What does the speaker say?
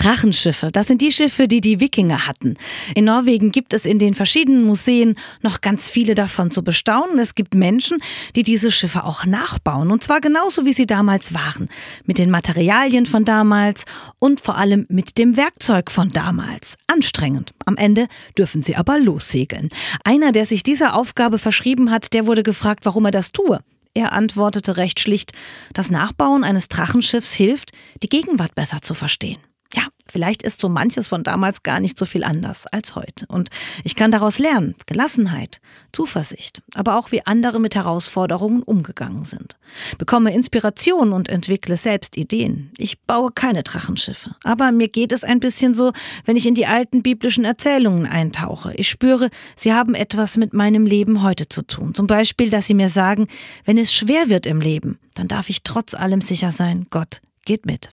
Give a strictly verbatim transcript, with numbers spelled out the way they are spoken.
Drachenschiffe, das sind die Schiffe, die die Wikinger hatten. In Norwegen gibt es in den verschiedenen Museen noch ganz viele davon zu bestaunen. Es gibt Menschen, die diese Schiffe auch nachbauen. Und zwar genauso, wie sie damals waren. Mit den Materialien von damals und vor allem mit dem Werkzeug von damals. Anstrengend. Am Ende dürfen sie aber lossegeln. Einer, der sich dieser Aufgabe verschrieben hat, der wurde gefragt, warum er das tue. Er antwortete recht schlicht, das Nachbauen eines Drachenschiffs hilft, die Gegenwart besser zu verstehen. Ja, vielleicht ist so manches von damals gar nicht so viel anders als heute. Und ich kann daraus lernen, Gelassenheit, Zuversicht, aber auch wie andere mit Herausforderungen umgegangen sind. Bekomme Inspiration und entwickle selbst Ideen. Ich baue keine Drachenschiffe, aber mir geht es ein bisschen so, wenn ich in die alten biblischen Erzählungen eintauche. Ich spüre, sie haben etwas mit meinem Leben heute zu tun. Zum Beispiel, dass sie mir sagen, wenn es schwer wird im Leben, dann darf ich trotz allem sicher sein, Gott geht mit.